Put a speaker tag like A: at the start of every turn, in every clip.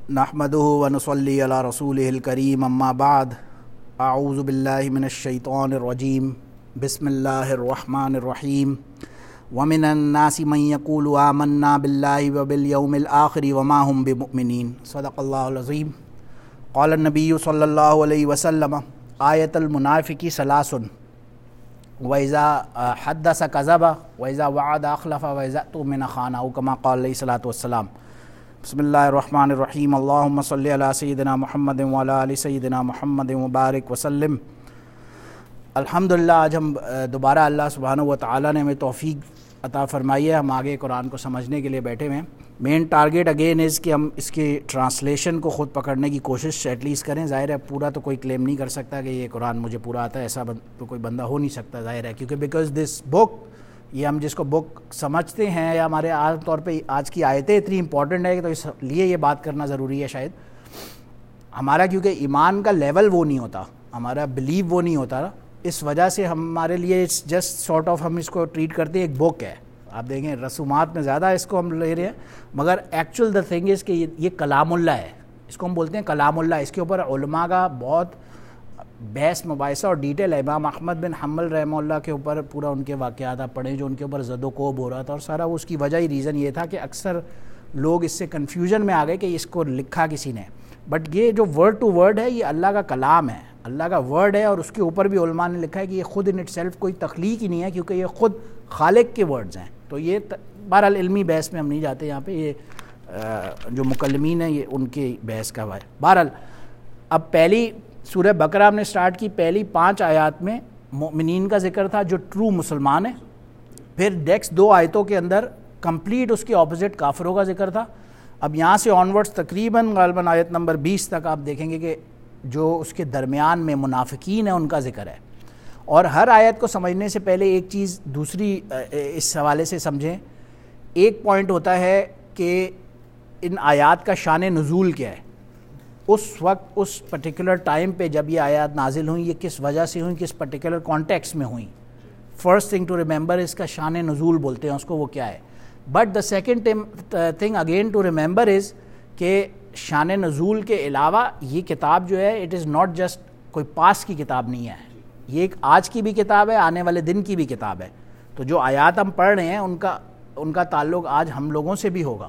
A: نحمده ونصلي على رسوله الكريم اما بعد اعوذ بالله من الشيطان الرجيم بسم الله الرحمن الرحيم ومن الناس من يقول آمنا بالله وباليوم الآخر وما هم بمؤمنين صدق الله العظيم قال النبي صلى الله عليه وسلم آية المنافق ثلاث وإذا حدث كذب وإذا وعد أخلف وإذا اؤتمن خان أو كما قال عليه الصلاة والسلام. بسم اللہ الرحمن الرحیم اللہم صلی علی سیدنا محمد وعلی آل سیدنا محمد مبارک وسلم. الحمدللہ آج ہم دوبارہ اللہ سبحانہ و تعالیٰ نے ہمیں توفیق عطا فرمائی ہے. ہم آگے قرآن کو سمجھنے کے لیے بیٹھے ہوئے ہیں. مین ٹارگیٹ اگین از کہ ہم اس کے ٹرانسلیشن کو خود پکڑنے کی کوشش ایٹ لیسٹ کریں. ظاہر ہے پورا تو کوئی کلیم نہیں کر سکتا کہ یہ قرآن مجھے پورا آتا ہے, ایسا تو کوئی بندہ ہو نہیں سکتا ظاہر ہے, کیونکہ بیکاز دس بک, یہ ہم جس کو بک سمجھتے ہیں یا ہمارے عام طور پہ آج کی آیتیں اتنی امپورٹنٹ ہے کہ تو اس لیے یہ بات کرنا ضروری ہے شاید. ہمارا کیونکہ ایمان کا لیول وہ نہیں ہوتا, ہمارا بلیو وہ نہیں ہوتا, اس وجہ سے ہمارے لیے جسٹ سارٹ آف ہم اس کو ٹریٹ کرتے ہیں ایک بک ہے. آپ دیکھیں رسومات میں زیادہ اس کو ہم لے رہے ہیں, مگر ایکچوئل دا تھنگ از کہ یہ کلام اللہ ہے. اس کو ہم بولتے ہیں کلام اللہ. اس کے اوپر علماء کا بہت بحث مباحثہ اور ڈیٹیل ہے. امام احمد بن حنبل رحمہ اللہ کے اوپر پورا ان کے واقعات آپ پڑھیں جو ان کے اوپر زد و کوب ہو رہا تھا, اور سارا اس کی وجہ ہی ریزن یہ تھا کہ اکثر لوگ اس سے کنفیوژن میں آ گئے کہ اس کو لکھا کسی نے. بٹ یہ جو ورڈ ٹو ورڈ ہے یہ اللہ کا کلام ہے, اللہ کا ورڈ ہے, اور اس کے اوپر بھی علماء نے لکھا ہے کہ یہ خود ان اٹ سیلف کوئی تخلیق ہی نہیں ہے, کیونکہ یہ خود خالق کے ورڈز ہیں. تو یہ بہرحال علمی بحث میں ہم نہیں جاتے یہاں پہ, یہ جو مکلمین ہیں یہ ان کے بحث کا ہے. بہرحال اب پہلی سورہ بقرہ ہم نے سٹارٹ کی. پہلی 5 آیات میں مومنین کا ذکر تھا جو ٹرو مسلمان ہیں. پھر نیکسٹ 2 آیتوں کے اندر کمپلیٹ اس کے اپوزٹ کافروں کا ذکر تھا. اب یہاں سے آنورڈز تقریباً غالباً آیت نمبر 20 تک آپ دیکھیں گے کہ جو اس کے درمیان میں منافقین ہیں ان کا ذکر ہے. اور ہر آیت کو سمجھنے سے پہلے ایک چیز دوسری اس حوالے سے سمجھیں. ایک پوائنٹ ہوتا ہے کہ ان آیات کا شان نزول کیا ہے, اس وقت اس پرٹیکولر ٹائم پہ جب یہ آیات نازل ہوئیں یہ کس وجہ سے ہوئیں, کس پرٹیکولر کانٹیکس میں ہوئیں. فرسٹ تھنگ ٹو ریممبر اس کا شان نزول بولتے ہیں اس کو, وہ کیا ہے. But the second thing again to remember is کہ شان نزول کے علاوہ یہ کتاب جو ہے اٹ از ناٹ جسٹ کوئی پاس کی کتاب نہیں ہے, یہ ایک آج کی بھی کتاب ہے, آنے والے دن کی بھی کتاب ہے. تو جو آیات ہم پڑھ رہے ہیں ان کا تعلق آج ہم لوگوں سے بھی ہوگا.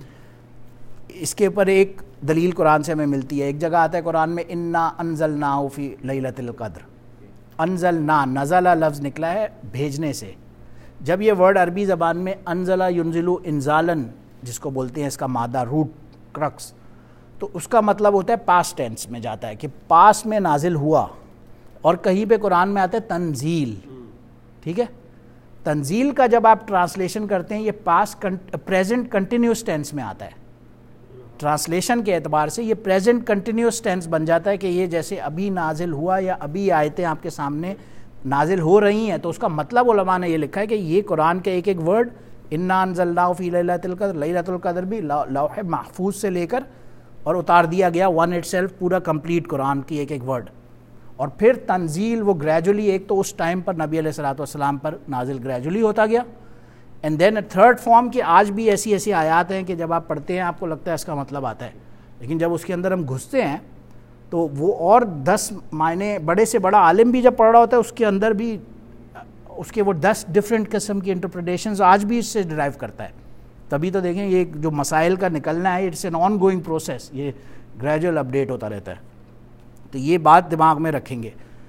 A: اس کے اوپر ایک دلیل قرآن سے ہمیں ملتی ہے. ایک جگہ آتا ہے قرآن میں انا انزلناہ فی لیلۃ القدر. انزلنا, نزلہ لفظ نکلا ہے بھیجنے سے. جب یہ ورڈ عربی زبان میں انزلہ ینزلو انزالن جس کو بولتے ہیں, اس کا مادہ روٹ کرکس, تو اس کا مطلب ہوتا ہے پاسٹ ٹینس میں جاتا ہے کہ پاس میں نازل ہوا. اور کہیں پہ قرآن میں آتا ہے تنزیل. ٹھیک ہے, تنزیل کا جب آپ ٹرانسلیشن کرتے ہیں یہ پاسٹ پریزنٹ کنٹینیوس ٹینس میں آتا ہے. ٹرانسلیشن کے اعتبار سے یہ پریزنٹ کنٹینیوس ٹینس بن جاتا ہے کہ یہ جیسے ابھی نازل ہوا یا ابھی آیتیں آپ کے سامنے نازل ہو رہی ہیں. تو اس کا مطلب علماء نے یہ لکھا ہے کہ یہ قرآن کے ایک ایک ورڈ انا انزلناہ فی لیلۃ القدر, لیلۃ القدر بھی لوح محفوظ سے لے کر اور اتار دیا گیا ون اٹ سیلف, پورا کمپلیٹ قرآن کی ایک ایک ورڈ. اور پھر تنزیل وہ گریجولی ایک تو اس ٹائم پر نبی علیہ الصلوۃ والسلام پر نازل گریجولی ہوتا گیا, اینڈ دین تھرڈ فارم کہ آج بھی ایسی آیات ہیں کہ جب آپ پڑھتے ہیں آپ کو لگتا ہے اس کا مطلب آتا ہے, لیکن جب اس کے اندر ہم گھستے ہیں تو وہ اور 10 معنی, بڑے سے بڑا عالم بھی جب پڑھ رہا ہوتا ہے اس کے اندر بھی اس کے وہ 10 ڈفرینٹ قسم کی انٹرپریٹیشنز آج بھی اس سے ڈرائیو کرتا ہے. تبھی تو دیکھیں یہ جو مسائل کا نکلنا ہے it's an ongoing process, یہ گریجول اپڈیٹ ہوتا رہتا ہے. تو یہ بات دماغ میں رکھیں گے.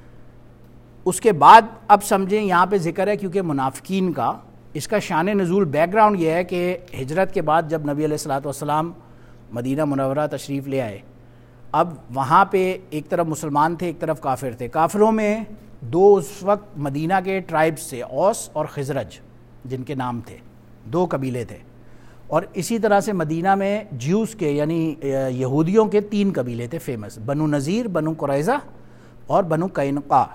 A: اس کے بعد اب سمجھیں یہاں پہ ذکر ہے کیونکہ منافقین کا, اس کا شان نزول بیک گراؤنڈ یہ ہے کہ ہجرت کے بعد جب نبی علیہ الصلوۃ والسلام مدینہ منورہ تشریف لے آئے, اب وہاں پہ ایک طرف مسلمان تھے ایک طرف کافر تھے. کافروں میں 2 اس وقت مدینہ کے ٹرائبس تھے, اوس اور خزرج جن کے نام تھے, 2 قبیلے تھے. اور اسی طرح سے مدینہ میں جیوز کے یعنی یہودیوں کے 3 قبیلے تھے فیمس, بنو نذیر, بنو قریظہ اور بنو قینقاع.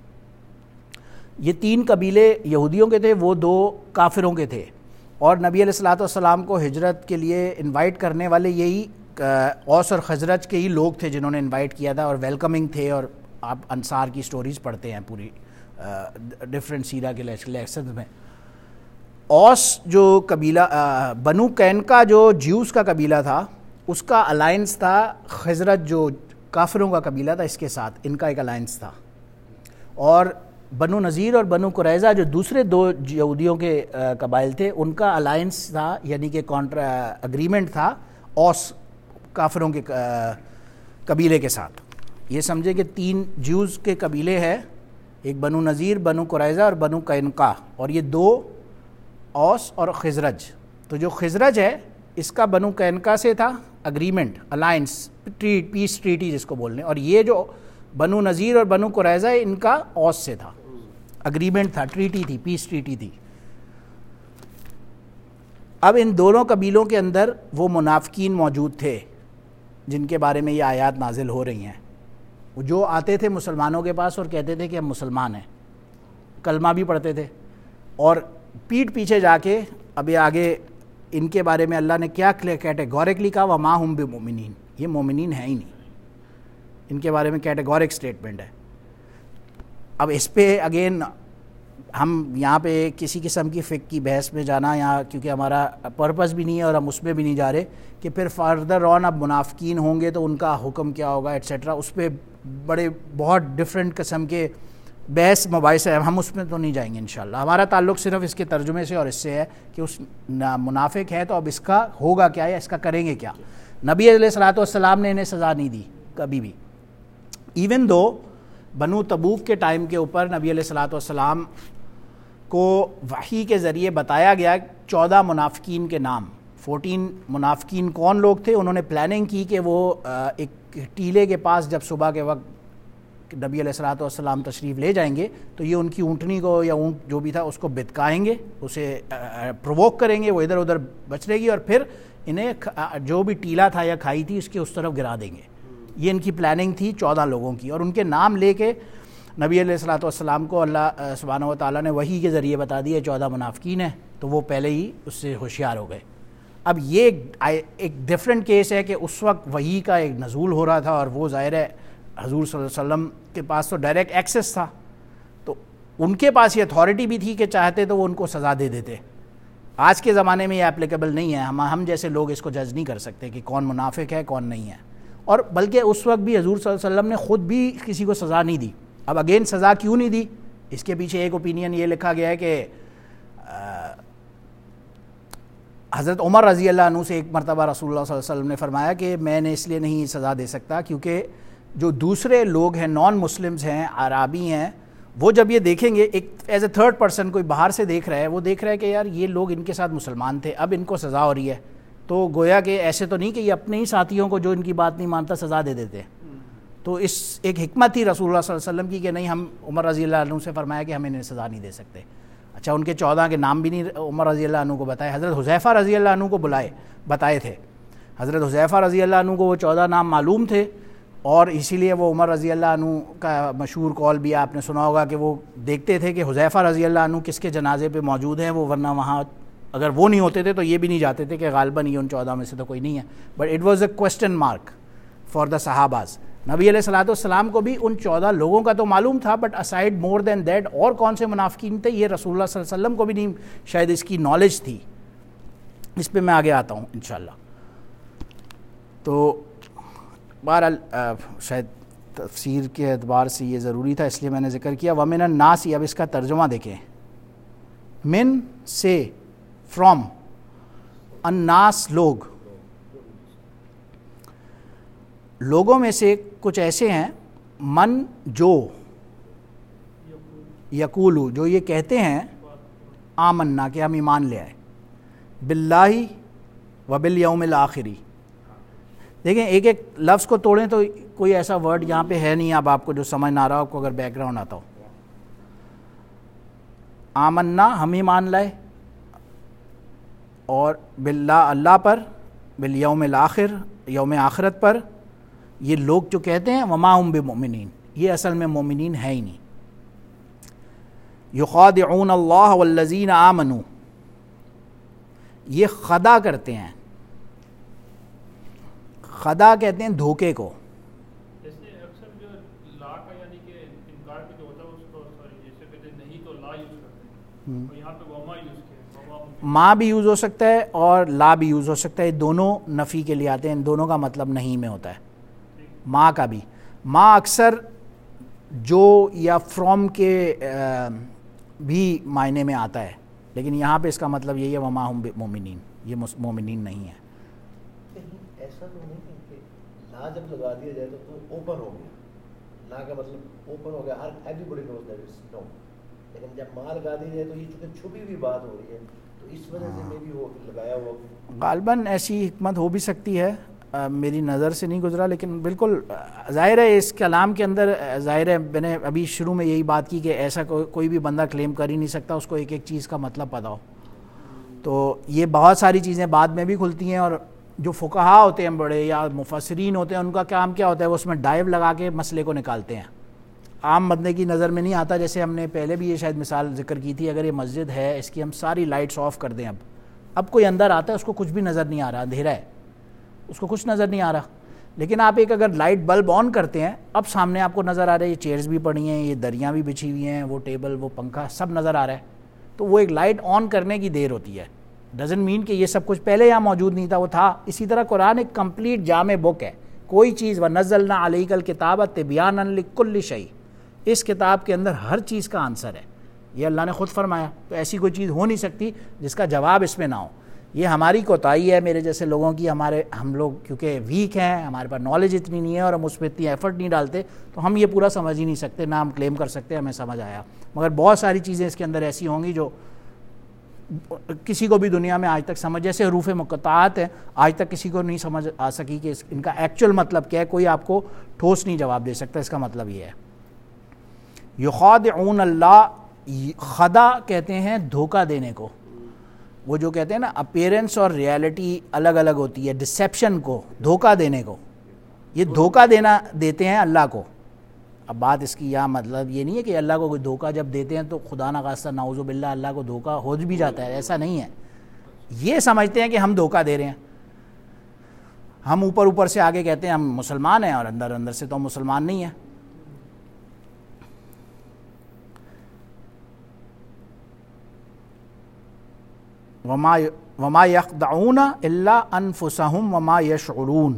A: یہ 3 قبیلے یہودیوں کے تھے, وہ 2 کافروں کے تھے. اور نبی علیہ الصلوۃ والسلام کو ہجرت کے لیے انوائٹ کرنے والے یہی اوس اور خزرج کے ہی لوگ تھے جنہوں نے انوائٹ کیا تھا, اور ویلکمنگ تھے. اور آپ انصار کی سٹوریز پڑھتے ہیں پوری ڈفرینٹ سیرہ کے لیسنز میں. اوس جو قبیلہ بنو قینقاع جو جیوز کا قبیلہ تھا اس کا الائنس تھا خزرج جو کافروں کا قبیلہ تھا اس کے ساتھ، ان کا ایک الائنس تھا، اور بنو نذیر اور بنو قریظہ جو دوسرے دو یہودیوں کے قبائل تھے ان کا الائنس تھا، یعنی کہ اگریمنٹ تھا اوس کافروں کے قبیلے کے ساتھ. یہ سمجھے کہ 3 جیوز کے قبیلے ہیں، ایک بنو نذیر، بنو قریظہ اور بنو قینقاع، اور یہ 2 اوس اور خزرج. تو جو خزرج ہے اس کا بنو قینقاع سے تھا اگریمنٹ، الائنس، پیس ٹریٹی جس کو بولنے، اور یہ جو بنو نذیر اور بنو قریظہ ان کا اوس سے تھا، اگریمنٹ تھا، ٹریٹی تھی، پیس ٹریٹی تھی. اب ان دونوں قبیلوں کے اندر وہ منافقین موجود تھے جن کے بارے میں یہ آیات نازل ہو رہی ہیں، جو آتے تھے مسلمانوں کے پاس اور کہتے تھے کہ ہم مسلمان ہیں، کلمہ بھی پڑھتے تھے، اور پیٹھ پیچھے جا کے اب یہ آگے ان کے بارے میں اللہ نے کیا کیٹیگورکلی کہا، وما ہم بمؤمنین، یہ مومنین ہیں ہی نہیں. ان کے بارے میں کیٹیگورک سٹیٹمنٹ ہے. اب اس پہ اگین ہم یہاں پہ کسی قسم کی فقہ کی بحث میں جانا یہاں کیونکہ ہمارا پرپس بھی نہیں ہے اور ہم اس میں بھی نہیں جا رہے کہ پھر فردر آن اب منافقین ہوں گے تو ان کا حکم کیا ہوگا ایٹسیٹرا، اس پہ بڑے بہت ڈفرینٹ قسم کے بحث مباحث ہیں، ہم اس میں تو نہیں جائیں گے انشاءاللہ. ہمارا تعلق صرف اس کے ترجمے سے اور اس سے ہے کہ اس منافق ہے تو اب اس کا ہوگا کیا یا اس کا کریں گے کیا. نبی علیہ الصلوۃ والسلام نے انہیں سزا نہیں دی کبھی بھی، ایون دو بنو تبوک کے ٹائم کے اوپر نبی علیہ الصلوۃ والسلام کو وحی کے ذریعے بتایا گیا 14 منافقین کے نام. 14 منافقین کون لوگ تھے؟ انہوں نے پلاننگ کی کہ وہ ایک ٹیلے کے پاس جب صبح کے وقت نبی علیہ الصلوۃ والسلام تشریف لے جائیں گے تو یہ ان کی اونٹنی کو یا اونٹ جو بھی تھا اس کو بتکائیں گے، اسے پرووک کریں گے، وہ ادھر ادھر بچ رہے گی اور پھر انہیں جو بھی ٹیلا تھا یا کھائی تھی اس کے اس طرف گرا دیں گے. یہ ان کی پلاننگ تھی 14 لوگوں کی، اور ان کے نام لے کے نبی علیہ الصلوۃ والسلام کو اللہ سبحانہ و تعالیٰ نے وحی کے ذریعے بتا دیا 14 منافقین ہیں، تو وہ پہلے ہی اس سے ہوشیار ہو گئے. اب یہ ایک ڈیفرنٹ کیس ہے کہ اس وقت وحی کا ایک نزول ہو رہا تھا اور وہ ظاہر ہے حضور صلی اللہ علیہ وسلم کے پاس تو ڈائریکٹ ایکسیس تھا، تو ان کے پاس یہ اتھارٹی بھی تھی کہ چاہتے تو وہ ان کو سزا دے دیتے. آج کے زمانے میں یہ اپلیکیبل نہیں ہے، ہم جیسے لوگ اس کو جج نہیں کر سکتے کہ کون منافق ہے کون نہیں ہے. اور بلکہ اس وقت بھی حضور صلی اللہ علیہ وسلم نے خود بھی کسی کو سزا نہیں دی. اب اگین سزا کیوں نہیں دی؟ اس کے پیچھے ایک اوپینین یہ لکھا گیا ہے کہ حضرت عمر رضی اللہ عنہ سے ایک مرتبہ رسول اللہ صلی اللہ علیہ وسلم نے فرمایا کہ میں نے اس لیے نہیں سزا دے سکتا کیونکہ جو دوسرے لوگ ہیں، نان مسلمز ہیں، عرابی ہیں، وہ جب یہ دیکھیں گے ایک ایز اے تھرڈ پرسن کوئی باہر سے دیکھ رہا ہے، وہ دیکھ رہا ہے کہ یار یہ لوگ ان کے ساتھ مسلمان تھے، اب ان کو سزا ہو رہی ہے، تو گویا کہ ایسے تو نہیں کہ یہ اپنے ہی ساتھیوں کو جو ان کی بات نہیں مانتا سزا دے دیتے. تو اس ایک حکمت تھی رسول اللہ صلی اللہ علیہ وسلم کی کہ نہیں، ہم عمر رضی اللہ عنہ سے فرمایا کہ ہم انہیں سزا نہیں دے سکتے. اچھا، ان کے 14 کے نام بھی نہیں عمر رضی اللہ عنہ کو بتائے، حضرت حذیفہ رضی اللہ عنہ کو بتائے تھے. حضرت حذیفہ رضی اللہ عنہ کو وہ 14 نام معلوم تھے، اور اسی لیے وہ عمر رضی اللہ عنہ کا مشہور قول بھی آپ نے سنا ہوگا کہ وہ دیکھتے تھے کہ حذیفہ رضی اللہ عنہ کس کے جنازے پہ موجود ہیں، وہ ورنہ وہاں اگر وہ نہیں ہوتے تھے تو یہ بھی نہیں جاتے تھے کہ غالباً یہ ان 14 میں سے تو کوئی نہیں ہے. But it was a question mark for the صحاباز. نبی علیہ الصلوۃ والسلام کو بھی ان 14 لوگوں کا تو معلوم تھا، but aside more than that اور کون سے منافقین تھے یہ رسول اللہ صلی اللہ علیہ وسلم کو بھی نہیں شاید اس کی نالج تھی. اس پہ میں آگے آتا ہوں انشاءاللہ. تو بہرحال شاید تفسیر کے اعتبار سے یہ ضروری تھا اس لیے میں نے ذکر کیا. وَمِنَ النَّاسِ، اب اس کا ترجمہ دیکھیں. من سے، فرام، الناس لوگ، لوگوں میں سے کچھ ایسے ہیں من جو یقولو، جو یہ کہتے ہیں آمنا کہ ہم ایمان لے آئے، باللہ و بالیوم الآخری. دیکھیں ایک ایک لفظ کو توڑیں تو کوئی ایسا ورڈ یہاں پہ ہے نہیں اب آپ کو جو سمجھ نہ آ رہا ہو، آپ کو اگر بیک گراؤنڈ آتا ہو. آمنا ہم ایمان لائے، اور باللہ اللہ پر، بالیوم الآخر یوم آخرت پر. یہ لوگ جو کہتے ہیں وما ہم بمؤمنین، یہ اصل میں مومنین ہے ہی نہیں. یخادعون اللہ والذین آمنوا، یہ خدا کرتے ہیں. خدا کہتے ہیں دھوکے کو.
B: جیسے اکثر جو لا کا یعنی کہ انکار بھی جو ہوتا ہے اس کو جیسے کہتے ہیں نہیں تو لا یوز کرتے ہیں، اور یہاں پہ وما یوز کیا، وما ہم
A: ما بھی یوز ہو سکتا ہے اور لا بھی یوز ہو سکتا ہے، دونوں نفی کے لیے آتے ہیں، ان دونوں کا مطلب نہیں میں ہوتا ہے. ما کا بھی، ما اکثر جو یا فرام کے بھی معنی میں آتا ہے، لیکن یہاں پہ اس کا مطلب یہی ہے وما ہم مومنین، یہ مومنین نہیں ہے.
C: ایسا تو نہیں ہے کہ لا جب لگا دیا جائے تو اوپن ہو گیا، لا کا مطلب اوپن ہو گیا، ہر every body knows that is نو، لیکن جب ما لگا دی جائے تو یہ چونکہ چھپی ہوئی بات ہو رہی ہے تو اس وجہ سے میں بھی وہ لگایا ہوا.
A: غالباً ایسی حکمت ہو بھی سکتی ہے، میری نظر سے نہیں گزرا، لیکن بالکل ظاہر ہے اس کلام کے اندر، ظاہر ہے میں نے ابھی شروع میں یہی بات کی کہ ایسا کوئی بھی بندہ کلیم کر ہی نہیں سکتا اس کو ایک ایک چیز کا مطلب پتہ ہو. تو یہ بہت ساری چیزیں بعد میں بھی کھلتی ہیں، اور جو فقہا ہوتے ہیں بڑے یا مفسرین ہوتے ہیں ان کا کام کیا ہوتا ہے، وہ اس میں ڈائیو لگا کے مسئلے کو نکالتے ہیں. عام بندے کی نظر میں نہیں آتا. جیسے ہم نے پہلے بھی یہ شاید مثال ذکر کی تھی، اگر یہ مسجد ہے اس کی ہم ساری لائٹس آف کر دیں، اب کوئی اندر آتا ہے اس کو کچھ بھی نظر نہیں آ رہا، اندھیرا ہے، اس کو کچھ نظر نہیں آ رہا. لیکن آپ ایک اگر لائٹ بلب آن کرتے ہیں، اب سامنے آپ کو نظر آ رہا ہے، یہ چیئرز بھی پڑی ہیں، یہ دریاں بھی بچھی ہوئی ہیں، وہ ٹیبل، وہ پنکھا، سب نظر آ رہا ہے. تو وہ ایک لائٹ آن کرنے کی دیر ہوتی ہے، ڈزنٹ مین کہ یہ سب کچھ پہلے یہاں موجود نہیں تھا، وہ تھا. اسی طرح قرآن ایک کمپلیٹ جامع بک ہے، کوئی چیز وَنَزَّلْنَا عَلَيْكَ الْكِتَابَ تِبْيَانًا لِكُلِّ شَيْءٍ، اس کتاب کے اندر ہر چیز کا آنسر ہے، یہ اللہ نے خود فرمایا. تو ایسی کوئی چیز ہو نہیں سکتی جس کا جواب اس میں نہ ہو. یہ ہماری کوتاہی ہے، میرے جیسے لوگوں کی. ہم لوگ کیونکہ ویک ہیں، ہمارے پاس نالج اتنی نہیں ہے اور ہم اس پہ اتنی ایفرٹ نہیں ڈالتے، تو ہم یہ پورا سمجھ ہی نہیں سکتے، نہ ہم کلیم کر سکتے ہمیں سمجھ آیا. مگر بہت ساری چیزیں اس کے اندر ایسی ہوں گی جو کسی کو بھی دنیا میں آج تک سمجھ، جیسے حروف مقطعات ہیں، آج تک کسی کو نہیں سمجھ آ سکی کہ ان کا ایکچوئل مطلب کیا ہے. کوئی آپ کو ٹھوس نہیں جواب دے سکتا اس کا مطلب یہ ہے. یخادعون اللہ، خدا کہتے ہیں دھوکہ دینے کو. وہ جو کہتے ہیں نا اپیرنس اور ریالٹی الگ الگ ہوتی ہے، ڈسیپشن کو، دھوکہ دینے کو، یہ دھوکہ دیتے ہیں اللہ کو. اب بات اس کی یہاں مطلب یہ نہیں ہے کہ اللہ کو کوئی دھوکہ جب دیتے ہیں تو خدا نخواستہ نعوذ باللہ اللہ کو دھوکہ ہو بھی جاتا ہے، ایسا نہیں ہے. یہ سمجھتے ہیں کہ ہم دھوکہ دے رہے ہیں. ہم اوپر سے آگے کہتے ہیں ہم مسلمان ہیں اور اندر سے تو ہم مسلمان نہیں ہیں. وما یخدعون الا انفسهم وما یشعرون.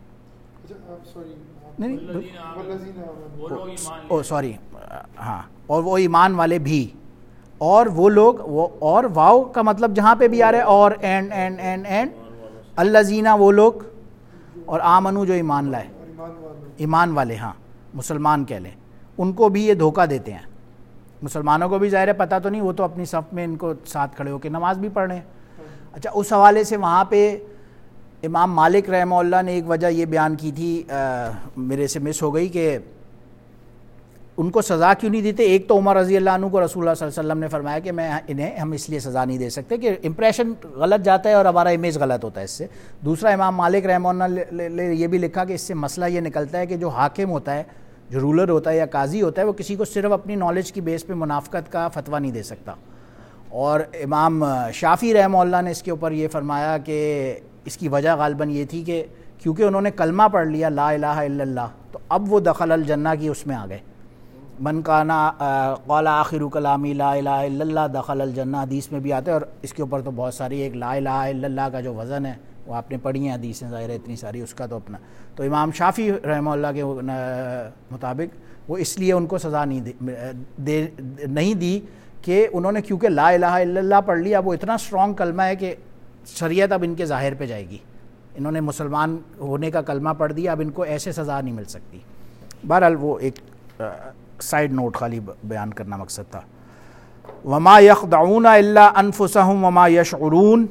A: سوری ہاں، اور وہ ایمان والے بھی، اور وہ لوگ، وہ اور واو کا مطلب جہاں پہ بھی آ رہا ہے اور اینڈ الذین وہ لوگ، اور آمنو جو ایمان لائے، ایمان والے، ہاں مسلمان کہہ لیں، ان کو بھی یہ دھوکہ دیتے ہیں. مسلمانوں کو بھی ظاہر ہے پتہ تو نہیں، وہ تو اپنی صف میں ان کو ساتھ کھڑے ہو کے نماز بھی پڑھ رہے ہیں. اچھا، اس حوالے سے وہاں پہ امام مالک رحمہ اللہ نے ایک وجہ یہ بیان کی تھی، میرے سے مس ہو گئی، کہ ان کو سزا کیوں نہیں دیتے. ایک تو عمر رضی اللہ عنہ کو رسول اللہ صلی اللہ علیہ وسلم نے فرمایا کہ ہم اس لیے سزا نہیں دے سکتے کہ امپریشن غلط جاتا ہے اور ہمارا امیج غلط ہوتا ہے اس سے. دوسرا، امام مالک رحمہ اللہ نے یہ بھی لکھا کہ اس سے مسئلہ یہ نکلتا ہے کہ جو حاکم ہوتا ہے، جو رولر ہوتا ہے یا قاضی ہوتا ہے، وہ کسی کو صرف اپنی نالج کی بیس پہ منافقت کا فتویٰ نہیں دے سکتا. اور امام شافعی رحمہ اللہ نے اس کے اوپر یہ فرمایا کہ اس کی وجہ غالباً یہ تھی کہ کیونکہ انہوں نے کلمہ پڑھ لیا لا الہ الا اللہ، تو اب وہ دخل الجنہ کی اس میں آ گئے. من کانا قال آخر کلامی لا الہ الا اللہ دخل الجنہ، حدیث میں بھی آتا ہے. اور اس کے اوپر تو بہت ساری، ایک لا الہ الا اللہ کا جو وزن ہے وہ آپ نے پڑھی ہیں حدیثیں، ظاہر ہے اتنی ساری، اس کا تو اپنا. تو امام شافعی رحمہ اللہ کے مطابق وہ اس لیے ان کو سزا نہیں دی کہ انہوں نے کیونکہ لا الہ الا اللہ پڑھ لیا، وہ اتنا اسٹرانگ کلمہ ہے کہ شریعت اب ان کے ظاہر پہ جائے گی. انہوں نے مسلمان ہونے کا کلمہ پڑھ دیا، اب ان کو ایسے سزا نہیں مل سکتی. بہرحال وہ ایک سائیڈ نوٹ خالی بیان کرنا مقصد تھا. وما یخدعون الا انفسهم وما یشعرون،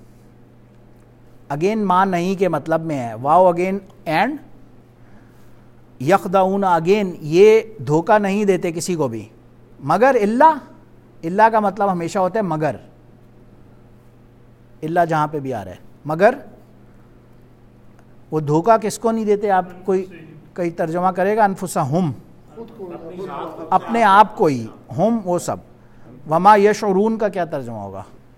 A: اگین ماں نہیں کے مطلب میں ہے، واو اگین اینڈ، یخدعون اگین، یہ دھوکہ نہیں دیتے کسی کو بھی، مگر اللہ کا مطلب ہمیشہ ہوتا ہے مگر. اللہ جہاں پہ بھی آ رہا ہے مگر، وہ دھوکہ کس کو نہیں دیتے؟ آپ کوئی ترجمہ کرے گا؟ انفسہم، اپنے آپ کو ہی، ہم وہ سب. وما یشعرون کا کیا ترجمہ ہوگا؟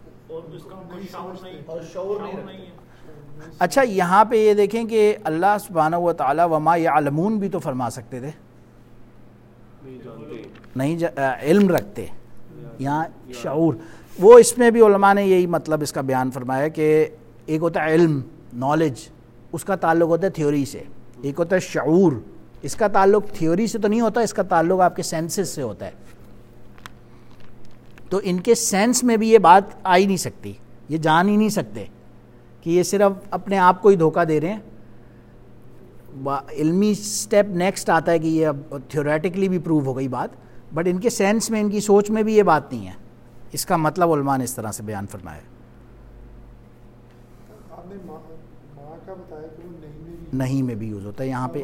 A: اچھا، یہاں پہ یہ دیکھیں کہ اللہ سبحانہ و تعالی وما یعلمون بھی تو فرما سکتے تھے، نہیں علم رکھتے، یہاں شعور. وہ اس میں بھی علماء نے یہی مطلب اس کا بیان فرمایا کہ ایک ہوتا ہے علم، نالج، اس کا تعلق ہوتا ہے تھیوری سے، ایک ہوتا ہے شعور، اس کا تعلق تھیوری سے تو نہیں ہوتا، اس کا تعلق آپ کے سینسز سے ہوتا ہے. تو ان کے سینس میں بھی یہ بات آ ہی نہیں سکتی، یہ جان ہی نہیں سکتے کہ یہ صرف اپنے آپ کو ہی دھوکہ دے رہے ہیں. علمی سٹیپ نیکسٹ آتا ہے کہ یہ اب تھیوریٹکلی بھی پروو ہو گئی بات، بٹ ان کے سینس میں، ان کی سوچ میں بھی یہ بات نہیں ہے. اس کا مطلب علماء نے اس طرح سے بیان فرمایا.
D: آپ نے ماں کا بتایا کہ وہ
A: نہیں میں بھی یوز ہوتا ہے یہاں پہ،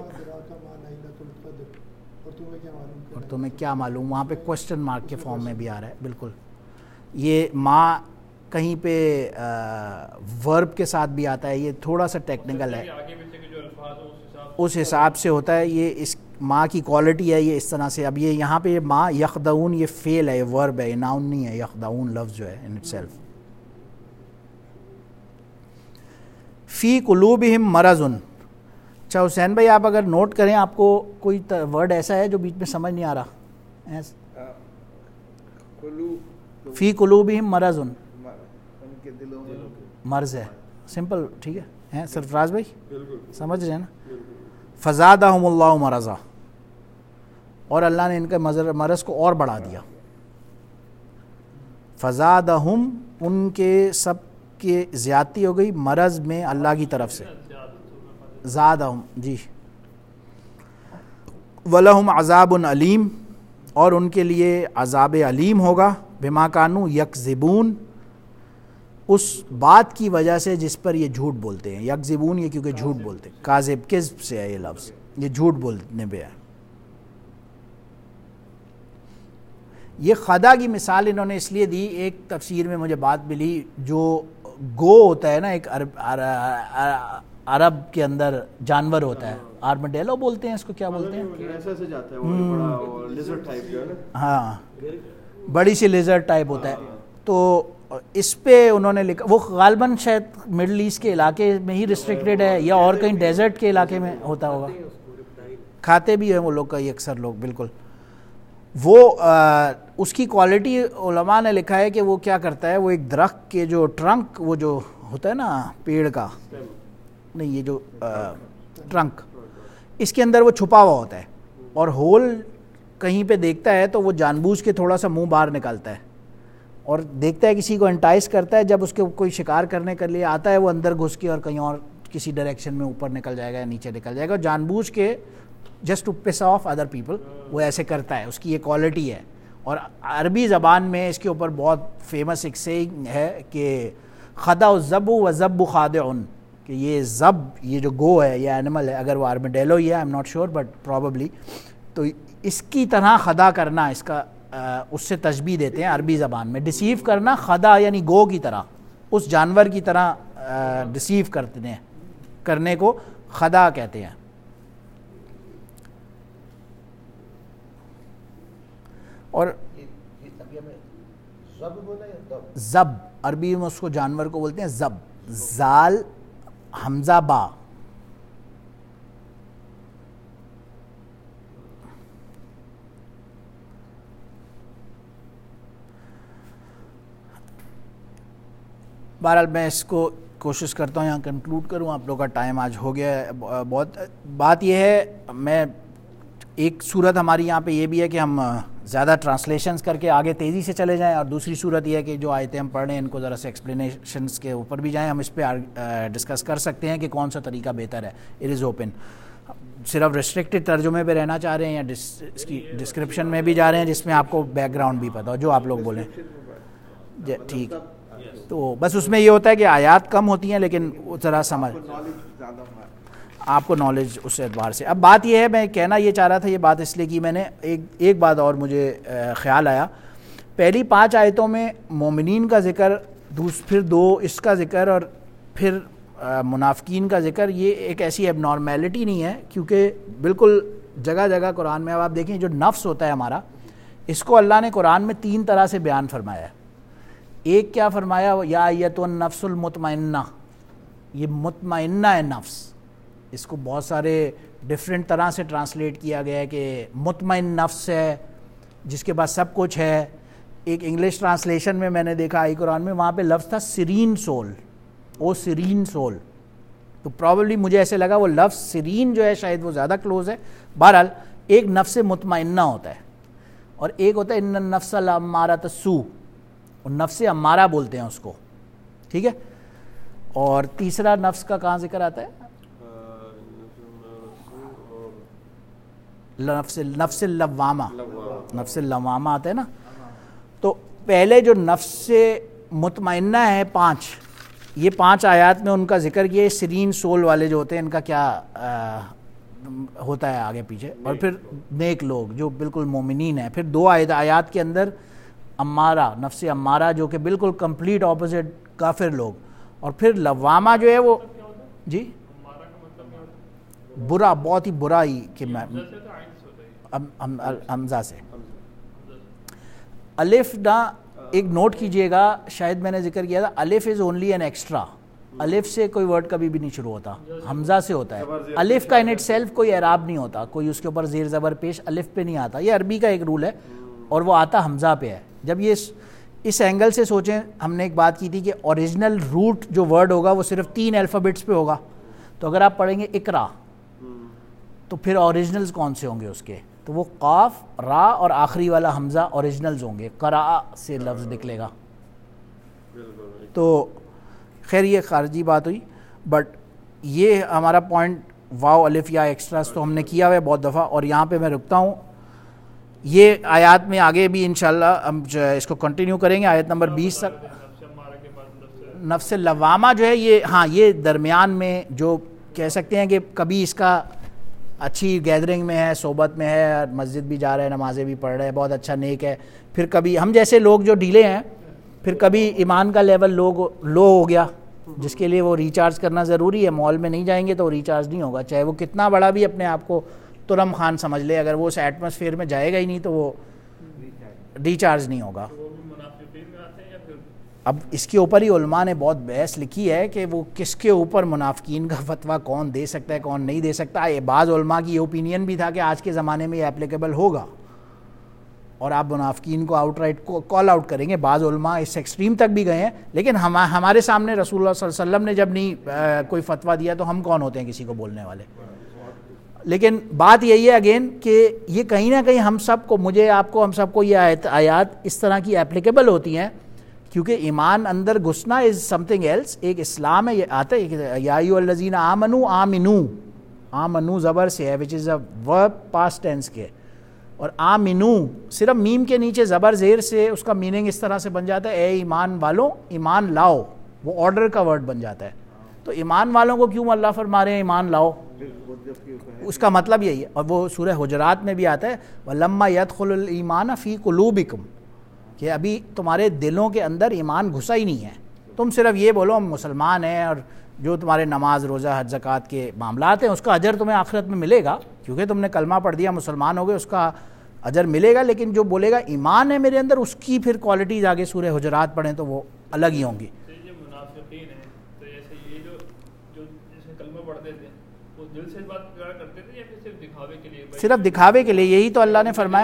A: اور تمہیں کیا معلوم، وہاں پہ کوشچن مارک کے فارم میں بھی آ رہا ہے. بالکل، یہ ماں کہیں پہ ورب کے ساتھ بھی آتا ہے، یہ تھوڑا سا ٹیکنیکل ہے، اس حساب سے ہوتا ہے. یہ اس ماں کی کوالٹی ہے، یہ اس طرح سے. اب یہ یہاں پہ یہ ماں یخدعون، یہ فعل ہے، یہ ورب ہے، یہ ناؤن نہیں ہے. یخدعون لفظ جو ہے ان اٹ سیلف. فی قلوبہم مرض. اچھا حسین بھائی آپ اگر نوٹ کریں، آپ کو کوئی ورڈ ایسا ہے جو بیچ میں سمجھ نہیں آ رہا؟ فی قلوبہم مرض، مرض ہے، سمپل، ٹھیک ہے سرفراز بھائی سمجھ رہے ہیں نا. فزادہم اللہ مرضا، اور اللہ نے ان کے مرض کو اور بڑھا دیا. فزادہم، ان کے سب کی زیادتی ہو گئی مرض میں اللہ کی طرف سے. زادہم، جی. وَلَهُمْ عَذَابٌ علیم، اور ان کے لیے عذاب علیم ہوگا. بما کانوا یکذبون، اس بات کی وجہ سے جس پر یہ جھوٹ بولتے ہیں. یکذبون یہ کیونکہ جھوٹ بولتے ہیں، کاذب کذب سے ہے یہ لفظ، یہ جھوٹ بولنے پہ ہے. یہ خدا کی مثال انہوں نے اس لیے دی، ایک تفسیر میں مجھے بات ملی، جو گو ہوتا ہے نا، ایک عرب کے اندر جانور ہوتا ہے، آرمڈیلو بولتے ہیں اس کو، کیا بولتے ہیں، ہاں بڑی سی لیزرڈ ٹائپ ہوتا ہے. تو اس پہ انہوں نے لکھا، وہ غالباً شاید مڈل ایسٹ کے علاقے میں ہی ریسٹرکٹیڈ ہے، یا اور کہیں ڈیزرٹ کے علاقے میں ہوتا ہوگا، کھاتے بھی ہیں وہ لوگ، کئی اکثر لوگ. بالکل. وہ اس کی کوالٹی علماء نے لکھا ہے کہ وہ کیا کرتا ہے، وہ ایک درخت کے جو ٹرنک، وہ جو ہوتا ہے نا پیڑ کا، نہیں یہ جو ٹرنک، اس کے اندر وہ چھپا ہوا ہوتا ہے، اور ہول کہیں پہ دیکھتا ہے تو وہ جان بوجھ کے تھوڑا سا منہ باہر نکالتا ہے، اور دیکھتا ہے کسی کو انٹائز کرتا ہے، جب اس کے کوئی شکار کرنے کے لیے آتا ہے وہ اندر گھس کے اور کہیں اور کسی ڈائریکشن میں اوپر نکل جائے گا یا نیچے نکل جائے گا، اور جان بوجھ کے just to piss off other people وہ ایسے کرتا ہے. اس کی یہ کوالٹی ہے. اور عربی زبان میں اس کے اوپر بہت فیمس ایک سیئنگ ہے کہ خدع الذب و ذب خادع، کہ یہ ذب، یہ جو گو ہے، یہ اینیمل ہے، اگر وہ آرمڈیلو ہی ہے، I'm not sure but probably, تو اس کی طرح خدا کرنا، اس کا اس سے تشبیہ دیتے ہیں عربی زبان میں. ڈسیو کرنا، خدا یعنی گو کی طرح، اس جانور کی طرح ڈسیو کرنے کو خدا کہتے ہیں. اور زب، عربی میں اس کو جانور کو بولتے ہیں زب، زال حمزہ با. بہرحال میں اس کو کوشش کرتا ہوں یہاں کنکلوڈ کروں، آپ لوگوں کا ٹائم آج ہو گیا ہے بہت. بات یہ ہے، میں ایک صورت ہماری یہاں پہ یہ بھی ہے کہ ہم زیادہ ٹرانسلیشنز کر کے آگے تیزی سے چلے جائیں، اور دوسری صورت یہ ہے کہ جو آیتیں ہم پڑھ رہے ہیں ان کو ذرا سے ایکسپلینیشنز کے اوپر بھی جائیں. ہم اس پہ ڈسکس کر سکتے ہیں کہ کون سا طریقہ بہتر ہے. It is open. صرف ریسٹرکٹڈ ترجمے پہ رہنا چاہ رہے ہیں یا اس کی ڈسکرپشن میں بھی جا رہے ہیں جس میں آپ کو بیک گراؤنڈ بھی پتہ ہو، جو آپ لوگ بولیں. ٹھیک، تو بس اس میں یہ ہوتا ہے کہ آیات کم ہوتی ہیں لیکن وہ ذرا سمجھ، آپ کو نالج اس اعتبار سے. اب بات یہ ہے، میں کہنا یہ چاہ رہا تھا، یہ بات اس لیے کی میں نے، ایک بات اور مجھے خیال آیا. پہلی 5 آیتوں میں مومنین کا ذکر، پھر 2 اس کا ذکر، اور پھر منافقین کا ذکر. یہ ایک ایسی ایب نارمیلٹی نہیں ہے، کیونکہ بالکل جگہ جگہ قرآن میں اب آپ دیکھیں جو نفس ہوتا ہے ہمارا، اس کو اللہ نے قرآن میں 3 طرح سے بیان فرمایا ہے. ایک کیا فرمایا، یا ایتها النفس المطمئنہ، یہ مطمئنہ ہے نفس. اس کو بہت سارے ڈیفرنٹ طرح سے ٹرانسلیٹ کیا گیا ہے کہ مطمئن نفس ہے جس کے پاس سب کچھ ہے، ایک انگلش ٹرانسلیشن میں نے دیکھا آئی قرآن میں، وہاں پہ لفظ تھا سرین سول، او سرین سول، تو پرابیبلی مجھے ایسے لگا وہ لفظ سرین جو ہے شاید وہ زیادہ کلوز ہے. بہرحال ایک نفس مطمئنہ ہوتا ہے اور ایک ہوتا ہے ان النفس لامارۃ السوء، اور نفس امارہ بولتے ہیں اس کو، ٹھیک ہے. اور تیسرا نفس کا کہاں ذکر آتا ہے؟ نفس اللوامہ، نفس اللوامہ آتا ہے نا. تو پہلے جو نفس مطمئنہ ہے 5، یہ 5 آیات میں ان کا ذکر کیا، سرین سول والے جو ہوتے ہیں ان کا کیا ہوتا ہے آگے پیچھے، اور پھر نیک لوگ جو بالکل مومنین ہیں. پھر 2 آیات کے اندر امارہ، نفس امارہ جو کہ بالکل کمپلیٹ اپوزٹ کافر لوگ، اور پھر لوامہ جو ہے وہ جی برا، بہت ہی برا ہی کہ میں حمزہ سے الف نہ. ایک نوٹ کیجئے گا، شاید میں نے ذکر کیا تھا، الف از اونلی این ایکسٹرا. الف سے کوئی ورڈ کبھی بھی نہیں شروع ہوتا، حمزہ سے ہوتا ہے. الف کا ان اٹ سیلف کوئی اعراب نہیں ہوتا، کوئی اس کے اوپر زیر زبر پیش الف پہ نہیں آتا. یہ عربی کا ایک رول ہے اور وہ آتا حمزہ پہ ہے. جب یہ اس اینگل سے سوچیں، ہم نے ایک بات کی تھی کہ اوریجنل روٹ جو ورڈ ہوگا وہ صرف 3 الفابیٹس پہ ہوگا. تو اگر آپ پڑھیں گے اقرا، تو پھر اوریجنلز کون سے ہوں گے اس کے؟ تو وہ قاف، را اور آخری والا حمزہ اوریجنلز ہوں گے. قرأ سے لفظ نکلے گا. تو خیر یہ خارجی بات ہوئی، بٹ یہ ہمارا پوائنٹ واو الف یا ایکسٹراز تو ہم نے کیا ہوا ہے بہت دفعہ، اور یہاں پہ میں رکتا ہوں. یہ آیات میں آگے بھی انشاءاللہ ہم اس کو کنٹینیو کریں گے آیت نمبر 20 تک. نفس لوامہ جو ہے یہ، ہاں یہ درمیان میں جو کہہ سکتے ہیں کہ کبھی اس کا اچھی گیدرنگ میں ہے، صحبت میں ہے، مسجد بھی جا رہا ہے، نمازیں بھی پڑھ رہا ہے، بہت اچھا نیک ہے. پھر کبھی ہم جیسے لوگ جو ڈھیلے ہیں، پھر کبھی ایمان کا لیول لو ہو گیا، جس کے لیے وہ ریچارج کرنا ضروری ہے. مال میں نہیں جائیں گے تو ریچارج نہیں ہوگا، چاہے وہ کتنا بڑا بھی اپنے آپ کو ترم خان سمجھ لے، اگر وہ اس ایٹماسفیئر میں جائے گا ہی نہیں تو وہ ریچارج نہیں ہوگا. اب اس کے اوپر ہی علماء نے بہت بحث لکھی ہے کہ وہ کس کے اوپر منافقین کا فتویٰ کون دے سکتا ہے کون نہیں دے سکتا. بعض علماء کی یہ اوپینین بھی تھا کہ آج کے زمانے میں یہ اپلیکیبل ہوگا اور آپ منافقین کو آؤٹ رائٹ کال آؤٹ کریں گے. بعض علماء اس ایکسٹریم تک بھی گئے ہیں، لیکن ہمارے سامنے رسول اللہ صلی اللہ علیہ وسلم نے جب نہیں کوئی فتویٰ دیا تو ہم کون ہوتے ہیں کسی کو بولنے والے. لیکن بات یہی ہے اگین کہ یہ کہیں نہ کہیں ہم سب کو، مجھے آپ کو، ہم سب کو یہ آیات اس طرح کی اپلیکیبل ہوتی ہیں کیونکہ ایمان اندر گھسنا از سم تھنگ ایلس. ایک اسلام ہے، یہ آتا ہے یا ایھا الذین آمنوا، آمنو زبر سے ہے وچ از اے ورب پاسٹ ٹینس کے، اور آمنو صرف میم کے نیچے زبر زیر سے اس کا میننگ اس طرح سے بن جاتا ہے اے ایمان والوں ایمان لاؤ، وہ آرڈر کا ورڈ بن جاتا ہے. تو ایمان والوں کو کیوں اللہ فرما رہے ہیں ایمان لاؤ؟ اس کا مطلب یہی ہے. اور وہ سورہ حجرات میں بھی آتا ہے وَلَمَّا يَدْخُلُ الْإِيمَانَ فِي قُلُوبِكُمْ، کہ ابھی تمہارے دلوں کے اندر ایمان گھسا ہی نہیں ہے. تم صرف یہ بولو ہم مسلمان ہیں، اور جو تمہارے نماز روزہ حج زکوٰۃ کے معاملات ہیں اس کا اجر تمہیں آخرت میں ملے گا، کیونکہ تم نے کلمہ پڑھ دیا مسلمان ہو گئے، اس کا اجر ملے گا. لیکن جو بولے گا ایمان ہے میرے اندر، اس کی پھر کوالٹیز آگے سورہ حجرات پڑھیں تو وہ الگ ہی ہوں گی.
B: یہ منافقین ہیں، تو ایسے یہ جو جیسے کلمہ پڑھتے تھے وہ دل سے بات کرتے تھے یا پھر صرف دکھاوے کے لیے؟ صرف
A: دکھاوے کے لیے. یہی تو اللہ نے فرمایا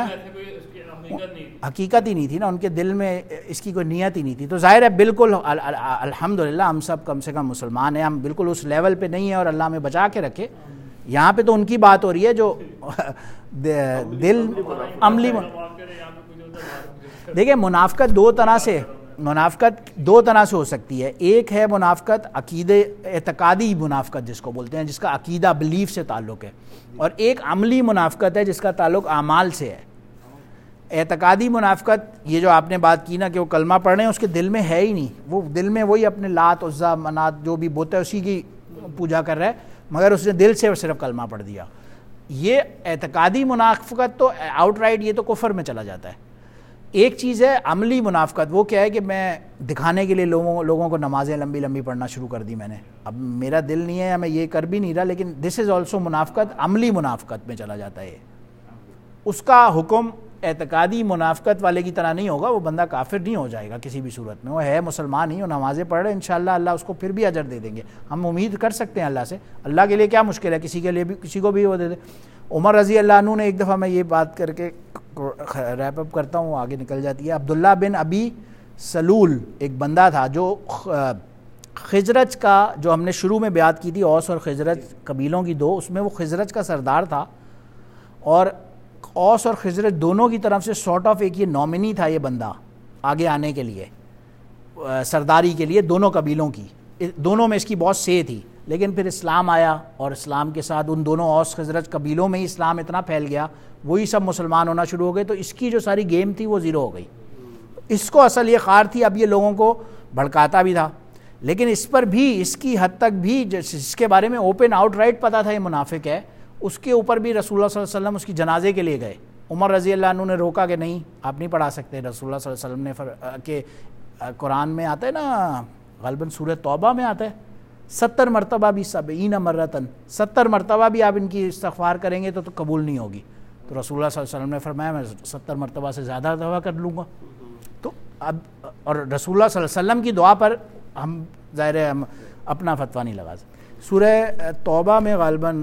B: حقیقت
A: ہی نہیں تھی نا، ان کے دل میں اس کی کوئی نیت ہی نہیں تھی. تو ظاہر ہے بالکل الحمدللہ ہم سب کم سے کم مسلمان ہیں، ہم بالکل اس لیول پہ نہیں ہیں اور اللہ ہمیں بچا کے رکھے. یہاں پہ تو ان کی بات ہو رہی ہے جو دل عملی. دیکھیں منافقت دو طرح سے ہو سکتی ہے. ایک ہے منافقت عقیدے اعتقادی منافقت جس کو بولتے ہیں، جس کا عقیدہ بلیف سے تعلق ہے، اور ایک عملی منافقت ہے جس کا تعلق اعمال سے ہے. اعتقادی منافقت یہ جو آپ نے بات کی نا کہ وہ کلمہ پڑھ رہے ہیں اس کے دل میں ہے ہی نہیں، وہ دل میں وہی اپنے لات عزا منات جو بھی بوتا ہے اسی کی پوجا کر رہا ہے، مگر اس نے دل سے صرف کلمہ پڑھ دیا. یہ اعتقادی منافقت تو آؤٹ رائٹ یہ تو کفر میں چلا جاتا ہے. ایک چیز ہے عملی منافقت، وہ کیا ہے کہ میں دکھانے کے لیے لوگوں کو نمازیں لمبی لمبی پڑھنا شروع کر دی میں نے، اب میرا دل نہیں ہے، میں یہ کر بھی نہیں رہا، لیکن دس از آلسو منافقت، عملی منافقت میں چلا جاتا ہے. اس کا حکم اعتقادی منافقت والے کی طرح نہیں ہوگا، وہ بندہ کافر نہیں ہو جائے گا کسی بھی صورت میں، وہ ہے مسلمان ہی، وہ نمازیں پڑھ رہے ہیں، انشاءاللہ اللہ اس کو پھر بھی اجر دے دیں گے. ہم امید کر سکتے ہیں اللہ سے، اللہ کے لیے کیا مشکل ہے، کسی کے لیے بھی کسی کو بھی وہ دے دے. عمر رضی اللہ عنہ نے ایک دفعہ میں یہ بات کر کے ریپ اپ کرتا ہوں, آگے نکل جاتی ہے. عبداللہ بن ابی سلول ایک بندہ تھا جو خزرج کا, جو ہم نے شروع میں بیعت کی تھی اوس اور خزرج قبیلوں کی دو, اس میں وہ خزرج کا سردار تھا, اور اوس اور خزرج دونوں کی طرف سے سارٹ آف ایک یہ نامنی تھا یہ بندہ آگے آنے کے لیے, سرداری کے لیے دونوں قبیلوں کی. دونوں میں اس کی بہت سے تھی, لیکن پھر اسلام آیا اور اسلام کے ساتھ ان دونوں اوس خزرج قبیلوں میں ہی اسلام اتنا پھیل گیا, وہی سب مسلمان ہونا شروع ہو گئے, تو اس کی جو ساری گیم تھی وہ زیرو ہو گئی. اس کو اصل یہ خار تھی, اب یہ لوگوں کو بھڑکاتا بھی تھا, لیکن اس پر بھی اس کی حد تک بھی جس کے بارے میں اوپن آؤٹ رائٹ پتہ تھا یہ منافق ہے, اس کے اوپر بھی رسول اللہ صلی اللہ علیہ وسلم اس کی جنازے کے لیے گئے. عمر رضی اللہ عنہ نے روکا کہ نہیں آپ نہیں پڑھا سکتے. رسول اللہ صلی اللہ علیہ وسلم نے کہ قرآن میں آتا ہے نا, غالباً سورہ توبہ میں آتا ہے 70 مرتبہ بھی 70 مرتن 70 مرتبہ بھی آپ ان کی استغفار کریں گے تو قبول نہیں ہوگی. تو رسول اللہ صلی اللہ علیہ وسلم نے فرمایا میں 70 مرتبہ سے زیادہ دعا کر لوں گا. تو اب اور رسول اللہ صلی اللہ علیہ وسلم کی دعا پر ہم ظاہر ہے ہم اپنا فتویٰ نہیں لگا سکتے. سورہ توبہ میں غالباً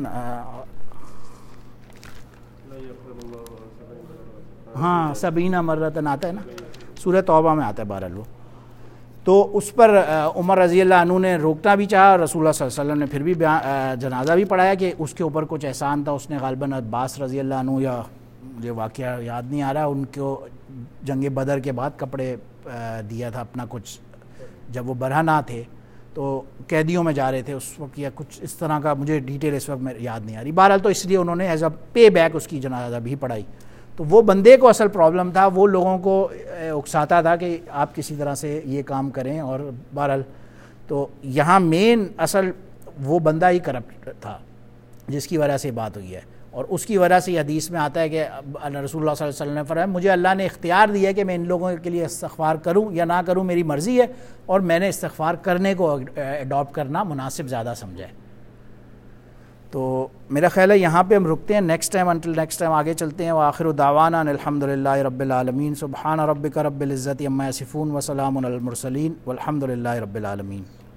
A: ہاں 70 مرتن آتا ہے نا, سورہ توبہ میں آتا ہے بہرحال وہ. تو اس پر عمر رضی اللہ عنہ نے روکنا بھی چاہا, رسول اللہ صلی اللہ علیہ وسلم نے پھر بھی جنازہ بھی پڑھایا کہ اس کے اوپر کچھ احسان تھا. اس نے غالباً عباس رضی اللہ عنہ, یا مجھے واقعہ یاد نہیں آ رہا, ان کو جنگ بدر کے بعد کپڑے دیا تھا اپنا کچھ, جب وہ برہنہ تھے تو قیدیوں میں جا رہے تھے اس وقت, یا کچھ اس طرح کا مجھے ڈیٹیل اس وقت میں یاد نہیں آ رہی. بہرحال تو اس لیے انہوں نے ایز اے پے بیک اس کی جنازہ بھی پڑھائی. تو وہ بندے کو اصل پرابلم تھا, وہ لوگوں کو اکساتا تھا کہ آپ کسی طرح سے یہ کام کریں, اور بہرحال تو یہاں مین اصل وہ بندہ ہی کرپٹ تھا جس کی وجہ سے بات ہوئی ہے, اور اس کی وجہ سے یہ حدیث میں آتا ہے کہ رسول اللہ صلی اللہ علیہ وسلم نے فرمایا مجھے اللہ نے اختیار دیا ہے کہ میں ان لوگوں کے لیے استغفار کروں یا نہ کروں, میری مرضی ہے, اور میں نے استغفار کرنے کو اڈاپٹ کرنا مناسب زیادہ سمجھا ہے. تو میرا خیال ہے یہاں پہ ہم رکتے ہیں, next time until next time آگے چلتے ہیں. وآخر دعوانا الحمدللہ رب العالمین, سبحان ربک رب العزت عما یصفون وسلام علی المرسلین والحمدللہ رب العالمین.